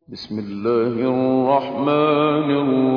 بسم الله الرحمن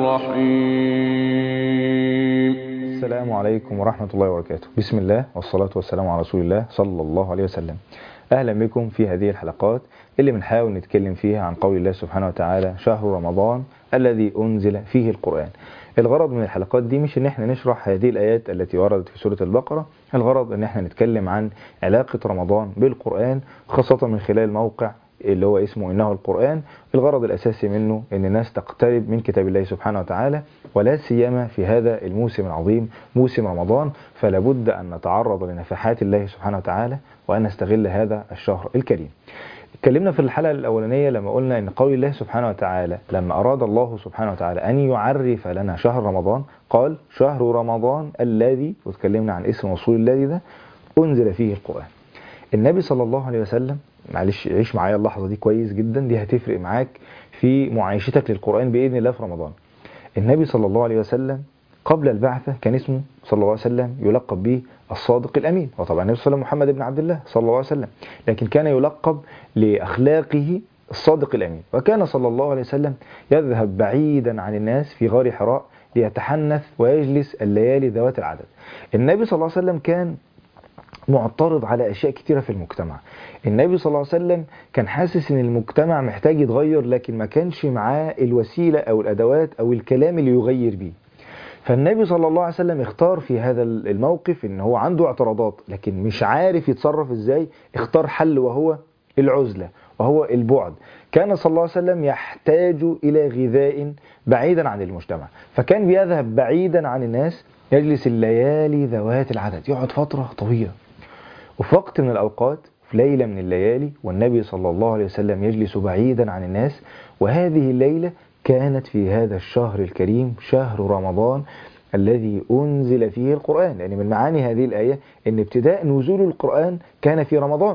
الرحيم. السلام عليكم ورحمة الله وبركاته. بسم الله والصلاة والسلام على رسول الله صلى الله عليه وسلم. أهلا بكم في هذه الحلقات اللي بنحاول نتكلم فيها عن قول الله سبحانه وتعالى: شهر رمضان الذي أنزل فيه القرآن. الغرض من الحلقات دي مش ان احنا نشرح هذه الآيات التي وردت في سورة البقرة، الغرض ان احنا نتكلم عن علاقة رمضان بالقرآن، خاصة من خلال موقع اللي هو اسمه إنه القرآن. الغرض الأساسي منه إن الناس تقترب من كتاب الله سبحانه وتعالى، ولا سيما في هذا الموسم العظيم موسم رمضان، فلا بد أن نتعرض لنفحات الله سبحانه وتعالى وأن نستغل هذا الشهر الكريم. اتكلمنا في الحلقة الأولانية لما قلنا إن قول الله سبحانه وتعالى لما أراد الله سبحانه وتعالى أن يعرف لنا شهر رمضان قال: شهر رمضان الذي، واتكلمنا عن اسم رسول الله ده، أنزل فيه القرآن. النبي صلى الله عليه وسلم، معلش عيش معايا اللحظة دي كويس جدا، دي هتفرق معاك في معايشتك للقرآن بإذن الله في رمضان. النبي صلى الله عليه وسلم قبل البعثة كان اسمه صلى الله عليه وسلم يلقب به الصادق الأمين، وطبعا النبي صلى الله عليه وسلم محمد بن عبد الله صلى الله عليه وسلم، لكن كان يلقب لأخلاقه الصادق الأمين. وكان صلى الله عليه وسلم يذهب بعيدا عن الناس في غار حراء ليتحنث ويجلس الليالي ذوات العدد. النبي صلى الله عليه وسلم كان معترض على أشياء كتيرة في المجتمع. النبي صلى الله عليه وسلم كان حاسس ان المجتمع محتاج يتغير، لكن ما كانش معاه الوسيلة او الادوات او الكلام اللي يغير بيه. فالنبي صلى الله عليه وسلم اختار في هذا الموقف ان هو عنده اعتراضات لكن مش عارف يتصرف ازاي، اختار حل وهو العزلة وهو البعد. كان صلى الله عليه وسلم يحتاج الى غذاء بعيدا عن المجتمع، فكان بيذهب بعيدا عن الناس، يجلس الليالي ذوات العدد، يقعد فترة طويلة. وفي وقت من الأوقات في ليلة من الليالي والنبي صلى الله عليه وسلم يجلس بعيدا عن الناس، وهذه الليلة كانت في هذا الشهر الكريم شهر رمضان الذي أنزل فيه القرآن. يعني من معاني هذه الآية أن ابتداء نزول القرآن كان في رمضان.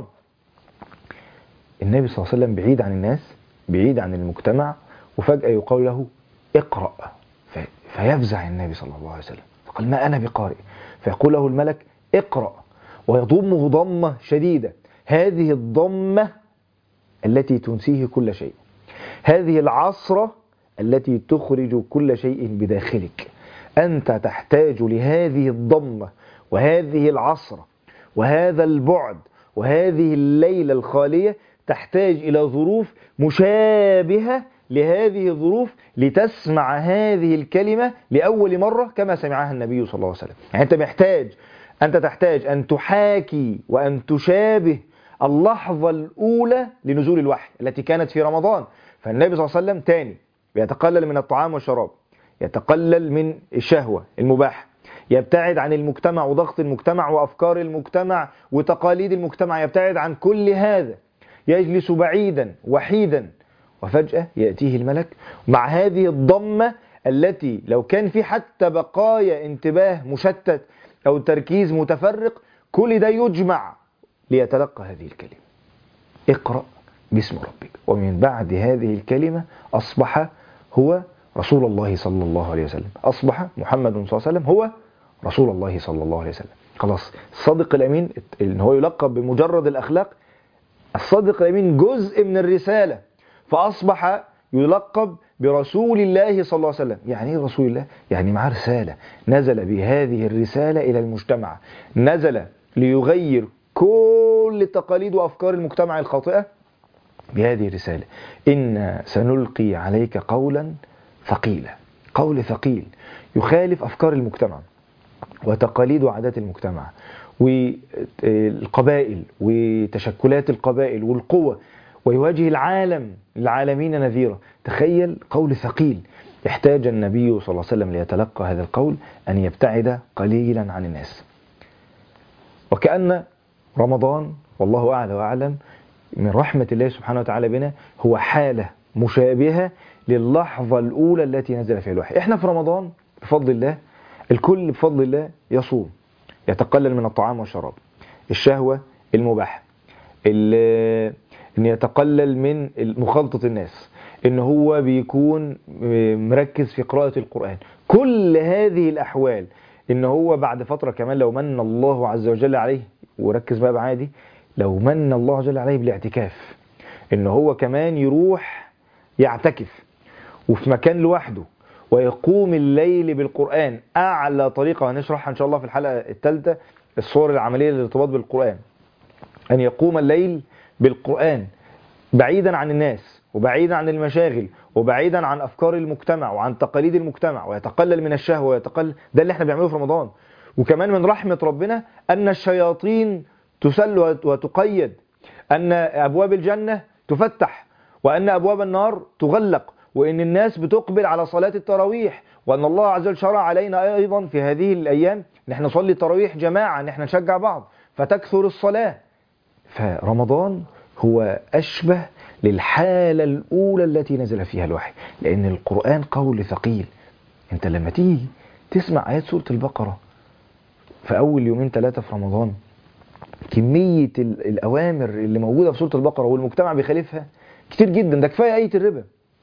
النبي صلى الله عليه وسلم بعيد عن الناس، بعيد عن المجتمع، وفجأة يقال له: اقرأ. فيفزع النبي صلى الله عليه وسلم، فقال: ما أنا بقارئ. فيقول له الملك: اقرأ، ويضمه ضمة شديدة. هذه الضمة التي تنسيه كل شيء، هذه العصرة التي تخرج كل شيء بداخلك. أنت تحتاج لهذه الضمة وهذه العصرة وهذا البعد وهذه الليلة الخالية، تحتاج إلى ظروف مشابهة لهذه الظروف لتسمع هذه الكلمة لأول مرة كما سمعها النبي صلى الله عليه وسلم. يعني أنت تحتاج أن تحاكي وأن تشابه اللحظة الأولى لنزول الوحي التي كانت في رمضان. فالنبي صلى الله عليه وسلم تاني يتقلل من الطعام والشراب، يتقلل من الشهوة المباحة، يبتعد عن المجتمع وضغط المجتمع وأفكار المجتمع وتقاليد المجتمع، يبتعد عن كل هذا، يجلس بعيدا وحيدا. وفجأة يأتيه الملك مع هذه الضمة التي لو كان في حتى بقايا انتباه مشتت أو تركيز متفرق، كل ده يجمع ليتلقى هذه الكلمة: اقرأ باسم ربك. ومن بعد هذه الكلمة أصبح هو رسول الله صلى الله عليه وسلم، أصبح محمد صلى الله عليه وسلم هو رسول الله صلى الله عليه وسلم. خلاص، الصادق الأمين إن هو يلقب بمجرد الأخلاق، الصادق الأمين جزء من الرسالة، فأصبح يلقب برسول الله صلى الله عليه وسلم. يعني ايه رسول الله؟ يعني معاه رسالة، نزل بهذه الرسالة إلى المجتمع، نزل ليغير كل تقاليد وأفكار المجتمع الخاطئة بهذه الرسالة. إن سنلقي عليك قولا ثقيلا، قول ثقيل يخالف أفكار المجتمع وتقاليد وعادات المجتمع والقبائل وتشكلات القبائل والقوة، ويواجه العالمين نذيرا. تخيل، قول ثقيل. يحتاج النبي صلى الله عليه وسلم ليتلقى هذا القول أن يبتعد قليلا عن الناس. وكأن رمضان، والله أعلى وأعلم، من رحمة الله سبحانه وتعالى بنا هو حالة مشابهة للحظة الأولى التي نزل فيها الوحي. احنا في رمضان بفضل الله، الكل بفضل الله يصوم، يتقلل من الطعام والشراب، الشهوة المباحة، ان يتقلل من مخالطة الناس، ان هو بيكون مركز في قراءة القرآن. كل هذه الأحوال ان هو بعد فترة كمان لو من الله عز وجل عليه، وركز بقى معايا دي، لو من الله عز وجل عليه بالاعتكاف، ان هو كمان يروح يعتكف وفي مكان لوحده ويقوم الليل بالقرآن، أعلى طريقة هنشرحها إن شاء الله في الحلقة الثالثة الصور العملية للارتباط بالقرآن، أن يقوم الليل بالقرآن بعيدا عن الناس وبعيدا عن المشاغل وبعيدا عن أفكار المجتمع وعن تقاليد المجتمع، ويتقلل من الشهوة ويتقلل. ده اللي احنا بنعمله في رمضان. وكمان من رحمة ربنا أن الشياطين تسل وتقيد، أن أبواب الجنة تفتح وأن أبواب النار تغلق، وأن الناس بتقبل على صلاة التراويح، وأن الله عز وجل شرع علينا أيضا في هذه الأيام نحن نصلي التراويح جماعة، نحن نشجع بعض فتكثر الصلاة. فرمضان هو أشبه للحالة الأولى التي نزل فيها الوحي، لأن القرآن قول ثقيل. أنت لما تيجي تسمع آيات سورة البقرة في أول يومين 3 في رمضان، كمية الأوامر اللي موجودة في سورة البقرة والمجتمع بيخالفها كتير جدا. ده كفاية آية الربا.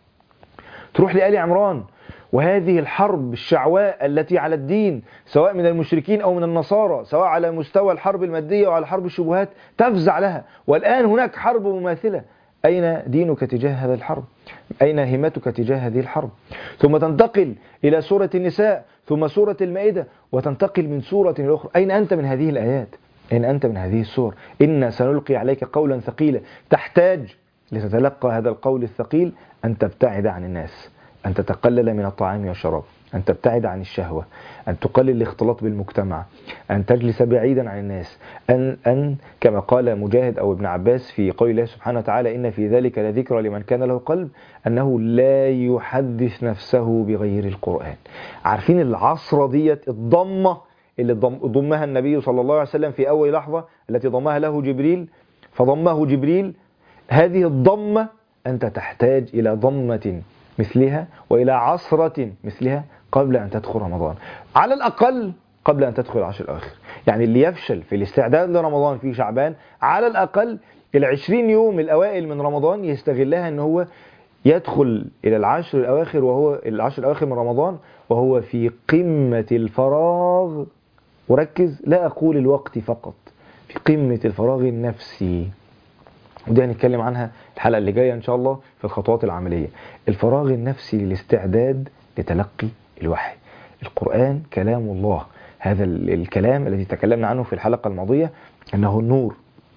تروح لآل عمران وهذه الحرب الشعواء التي على الدين سواء من المشركين أو من النصارى، سواء على مستوى الحرب المادية وعلى حرب الشبهات، تفزع لها. والآن هناك حرب مماثلة. أين دينك تجاه هذه الحرب؟ أين همتك تجاه هذه الحرب؟ ثم تنتقل إلى سورة النساء، ثم سورة المائدة، وتنتقل من سورة إلى أخرى. أين أنت من هذه الآيات؟ أين أنت من هذه السور؟ إنا سنلقي عليك قولا ثقيلا. تحتاج لتتلقى هذا القول الثقيل أن تبتعد عن الناس، أن تتقلل من الطعام والشراب، أن تبتعد عن الشهوة، أن تقلل الاختلاط بالمجتمع، أن تجلس بعيدا عن الناس، أن كما قال مجاهد أو ابن عباس في قول الله سبحانه وتعالى إن في ذلك لذكرى لمن كان له قلب، أنه لا يحدث نفسه بغير القرآن. عارفين العصرة ديت الضمة اللي ضمها النبي صلى الله عليه وسلم في أول لحظة التي ضمها له جبريل فضمه جبريل؟ هذه الضمة أنت تحتاج إلى ضمة مثلها وإلى عصرة مثلها قبل أن تدخل رمضان، على الأقل قبل أن تدخل العشر الأواخر. يعني اللي يفشل في الاستعداد لرمضان في شعبان، على الأقل 20 يوم الأوائل من رمضان يستغلها أن هو يدخل إلى العشر الأواخر، وهو العشر الأواخر من رمضان وهو في قمة الفراغ. وركز، لا أقول الوقت فقط، في قمة الفراغ النفسي. ودي هنتكلم عنها الحلقة اللي جاية إن شاء الله في الخطوات العملية. الفراغ النفسي للاستعداد لتلقي الوحي. القرآن كلام الله، هذا الكلام الذي تكلمنا عنه في الحلقة الماضية أنه النور،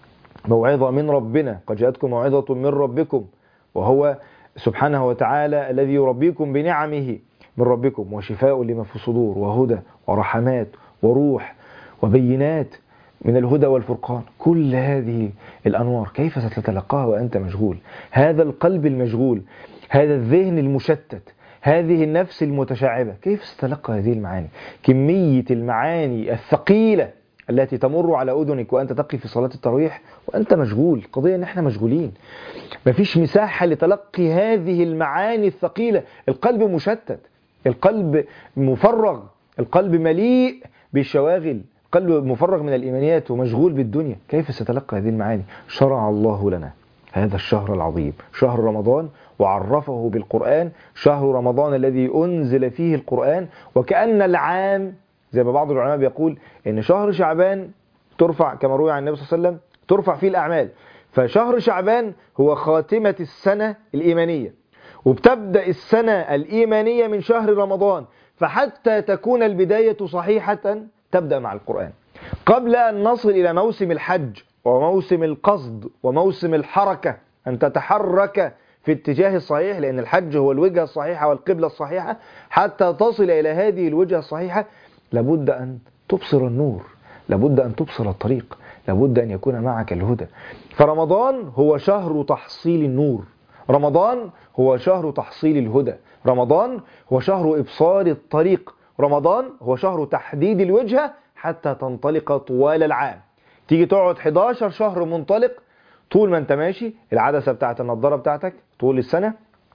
موعظة من ربنا، قد جاءتكم موعظة من ربكم، وهو سبحانه وتعالى الذي يربيكم بنعمه من ربكم، وشفاء لما في الصدور، وهدى ورحمات وروح وبينات من الهدى والفرقان. كل هذه الأنوار كيف ستتلقاها وأنت مشغول؟ هذا القلب المشغول، هذا الذهن المشتت، هذه النفس المتشعبة، كيف ستتلقى هذه المعاني؟ كمية المعاني الثقيلة التي تمر على أذنك وأنت تقف في صلاة التراويح وأنت مشغول. قضية أن احنا مشغولين، مفيش مساحة لتلقي هذه المعاني الثقيلة. القلب مشتت، القلب مفرغ، القلب مليء بالشواغل، قلب مفرغ من الإيمانيات ومشغول بالدنيا. كيف ستلقى هذه المعاني؟ شرع الله لنا هذا الشهر العظيم، شهر رمضان، وعرفه بالقرآن، شهر رمضان الذي أنزل فيه القرآن. وكأن العام زي ما بعض العلماء بيقول إن شهر شعبان ترفع كما روي عن النبي صلى الله عليه وسلم ترفع فيه الأعمال، فشهر شعبان هو خاتمة السنة الإيمانية، وبتبدأ السنة الإيمانية من شهر رمضان. فحتى تكون البداية صحيحة تبدأ مع القرآن. قبل أن نصل إلى موسم الحج وموسم القصد وموسم الحركة، أن تتحرك في اتجاه الصحيح، لأن الحج هو الوجهة الصحيحة والقبلة الصحيحة، حتى تصل إلى هذه الوجهة الصحيحة لابد أن تبصر النور، لابد أن تبصر الطريق، لابد أن يكون معك الهدى. فرمضان هو شهر تحصيل النور، رمضان هو شهر تحصيل الهدى، رمضان هو شهر إبصار الطريق، رمضان هو شهر تحديد الوجهة حتى تنطلق طوال العام. تيجي تقعد 11 شهر منطلق، طول ما انت ماشي العدسة بتاعت النضارة بتاعتك طول السنة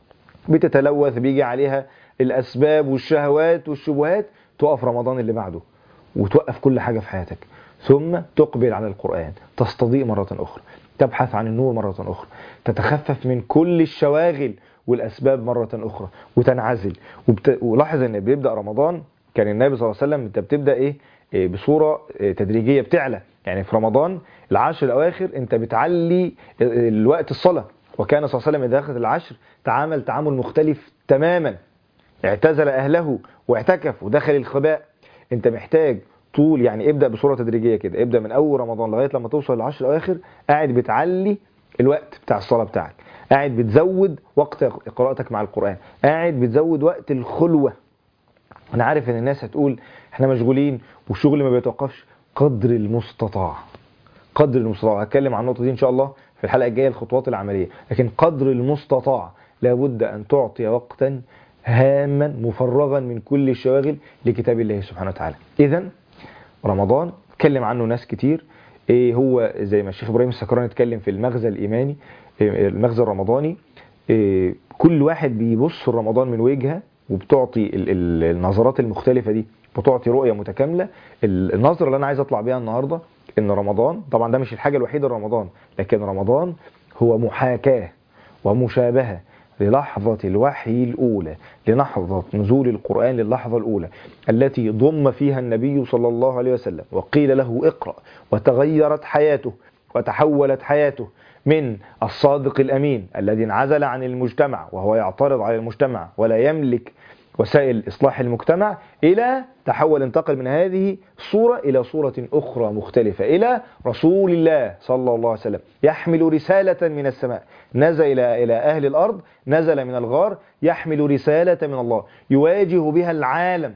بتتلوث، بيجي عليها الأسباب والشهوات والشبهات، تقف رمضان اللي بعده وتوقف كل حاجة في حياتك، ثم تقبل على القرآن، تستضيء مرة أخرى، تبحث عن النور مرة أخرى، تتخفف من كل الشواغل والأسباب مرة أخرى وتنعزل. ولاحظ أن بيبدأ رمضان، كان النبي صلى الله عليه وسلم انت بتبدأ بصورة تدريجية، بتعلى. يعني في رمضان العشر الأواخر انت بتعلي الوقت الصلاة، وكان صلى الله عليه وسلم إذا دخلت العشر تعامل تعامل مختلف تماما، اعتزل أهله واعتكف ودخل الخباء. انت محتاج طول، يعني ابدأ بصورة تدريجية كده، ابدأ من أول رمضان لغاية لما توصل للعشر الأواخر قاعد بتعلي الوقت بتاع الصلاة بتاعك، قاعد بتزود وقت قراءتك مع القرآن، قاعد بتزود وقت الخلوة. أنا عارف إن الناس هتقول إحنا مشغولين والشغل ما بيتوقفش. قدر المستطاع، قدر المستطاع، هتكلم عن النقطة دي إن شاء الله في الحلقة الجاية، الخطوات العملية، لكن قدر المستطاع لابد أن تعطي وقتا هاما مفرغا من كل الشواغل لكتاب الله سبحانه وتعالى. إذن رمضان اتكلم عنه ناس كتير، إيه هو زي ما الشيخ إبراهيم السكراني اتكلم في المغزى الإيماني، المغزى الرمضاني. كل واحد بيبص رمضان من وجهة وبتعطي النظرات المختلفة دي، بتعطي رؤية متكاملة. النظرة اللي أنا عايز أطلع بيها النهاردة إن رمضان طبعا ده مش الحاجة الوحيدة لرمضان، لكن رمضان هو محاكاة ومشابهة للحظة الوحي الأولى، للحظة نزول القرآن للحظة الأولى التي ضم فيها النبي صلى الله عليه وسلم وقيل له اقرأ، وتغيرت حياته وتحولت حياته من الصادق الأمين الذي انعزل عن المجتمع وهو يعترض على المجتمع ولا يملك وسائل إصلاح المجتمع، إلى انتقل من هذه الصورة إلى صورة أخرى مختلفة، إلى رسول الله صلى الله عليه وسلم يحمل رسالة من السماء، نزل إلى أهل الأرض، نزل من الغار يحمل رسالة من الله يواجه بها العالم.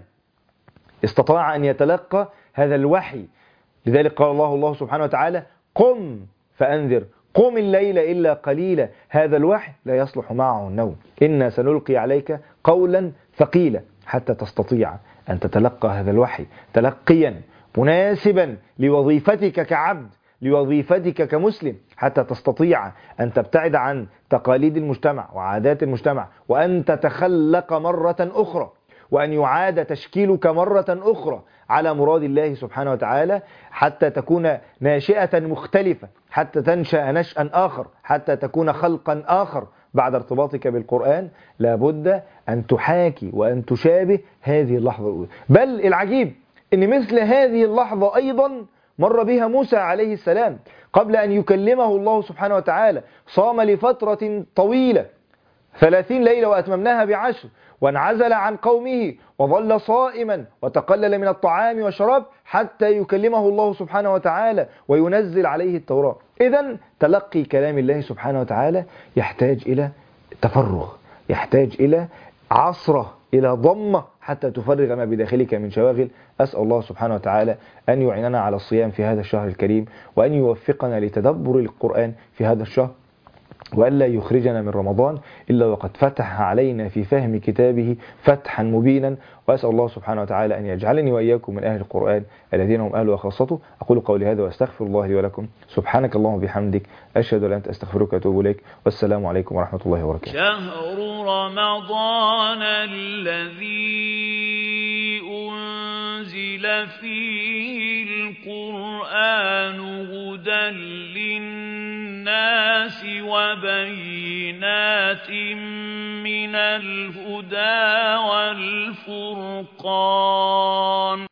استطاع أن يتلقى هذا الوحي، لذلك قال الله سبحانه وتعالى قم فأنذر، قم الليل إلا قليلا. هذا الوحي لا يصلح معه النوم، إنا سنلقي عليك قولا ثقيلا، حتى تستطيع أن تتلقى هذا الوحي تلقيا مناسبا لوظيفتك كعبد، لوظيفتك كمسلم، حتى تستطيع أن تبتعد عن تقاليد المجتمع وعادات المجتمع، وأن تتخلق مرة أخرى، وأن يعاد تشكيلك مرة أخرى على مراد الله سبحانه وتعالى، حتى تكون ناشئة مختلفة، حتى تنشأ نشأ آخر، حتى تكون خلقا آخر بعد ارتباطك بالقرآن. لابد أن تحاكي وأن تشابه هذه اللحظة الأولى. بل العجيب أن مثل هذه اللحظة أيضا مر بها موسى عليه السلام قبل أن يكلمه الله سبحانه وتعالى، صام لفترة طويلة 30 ليلة وأتممناها ب10، وانعزل عن قومه وظل صائما وتقلل من الطعام والشراب حتى يكلمه الله سبحانه وتعالى وينزل عليه التوراة. إذن تلقي كلام الله سبحانه وتعالى يحتاج إلى تفرغ، يحتاج إلى عصرة، إلى ضمة، حتى تفرغ ما بداخلك من شواغل. أسأل الله سبحانه وتعالى أن يعيننا على الصيام في هذا الشهر الكريم، وأن يوفقنا لتدبر القرآن في هذا الشهر، وألا يخرجنا من رمضان إلا وقد فتح علينا في فهم كتابه فتحا مبينا. وأسأل الله سبحانه وتعالى أن يجعلني وإياكم من أهل القرآن الذين هم أهله وخاصته. أقول قولي هذا وأستغفر الله لي ولكم. سبحانك اللهم وبحمدك، أشهد أن لا إله إلا أنت، أستغفرك وأتوب إليك، والسلام عليكم ورحمة الله وبركاته. شهر رمضان الذي أنزل فيه القرآن هدى للناس وبينات من الهدى والفرقان.